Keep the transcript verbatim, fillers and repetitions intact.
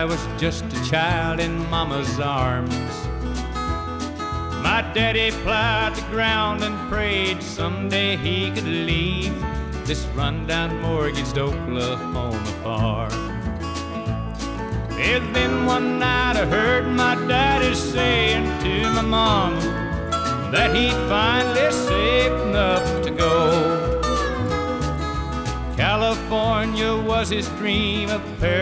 I was just a child in Mama's arms. My daddy plowed the ground and prayed someday he could leave this rundown mortgaged Oklahoma farm. And then one night I heard my daddy saying to my mama that he'd finally saved enough to go. California was his dream, a paradise